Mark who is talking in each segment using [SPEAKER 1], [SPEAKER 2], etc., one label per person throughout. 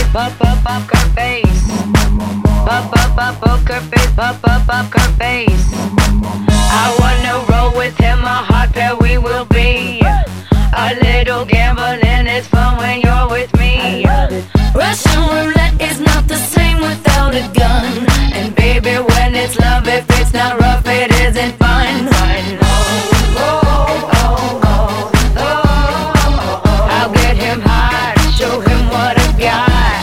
[SPEAKER 1] poker face. Poker face, poker face. I wanna roll with him, a hot pair we will be. A little gambling is fun when you're with me.
[SPEAKER 2] Russian roulette is not the same without a gun.
[SPEAKER 1] And baby, when it's love, if it's not rough, it isn't fun. I'll get him hot, show him what I got.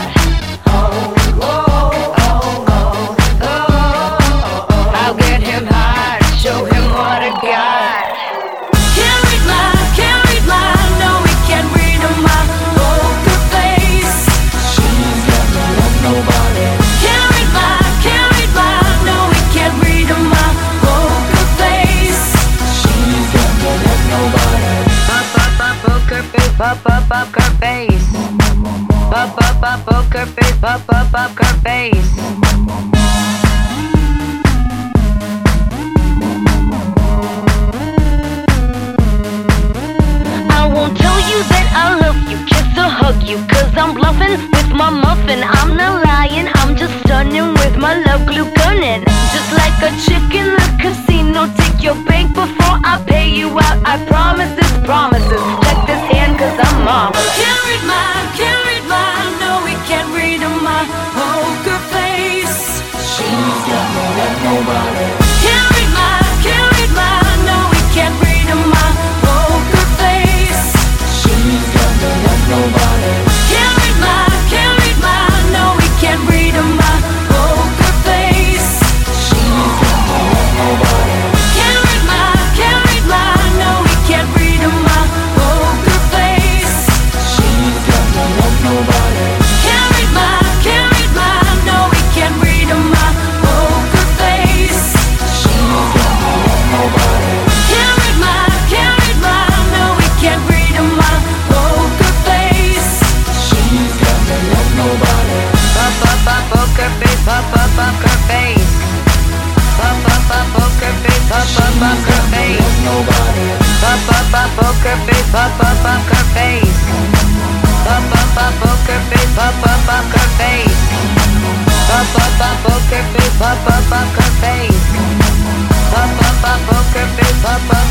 [SPEAKER 1] I'll get him hot, show him what I got.
[SPEAKER 2] Can't read my, no, we can't read my poker face.
[SPEAKER 3] She's got no love, nobody.
[SPEAKER 2] Can't read my, no, we can't read my poker face.
[SPEAKER 3] She's got no love, nobody.
[SPEAKER 1] Poker face, poker face. Poker face, poker face.
[SPEAKER 2] I won't tell you that I love you, kiss or hug you, cause I'm bluffing with my muffin. I'm not lying, I'm just stunning with my love glue gunning. Just like a chick in the casino, take your bank before I pay you out. I promise this promises. Check this hand cause I'm marvelous. Can't read my, no, we can't read my poker face.
[SPEAKER 3] She's got no love, nobody.
[SPEAKER 2] Can't read my, no, we can't read my poker face.
[SPEAKER 3] She's got no love, nobody.
[SPEAKER 2] Can't read my, no, we can't read my poker face.
[SPEAKER 3] She's got no love, nobody.
[SPEAKER 2] Can't read my, no, we can't read my poker face.
[SPEAKER 3] She's got no love, nobody.
[SPEAKER 2] Can't read my, no, we can't read my poker face.
[SPEAKER 3] She's got no love, nobody.
[SPEAKER 2] Can't read my, no, we can't read my poker face.
[SPEAKER 3] She's got no love, nobody.
[SPEAKER 1] Poker face, poker face. Poker face, poker face.
[SPEAKER 3] Nobody.
[SPEAKER 1] Poker face, poker face. Poker face, poker face. Poker face, poker face. Poker face, poker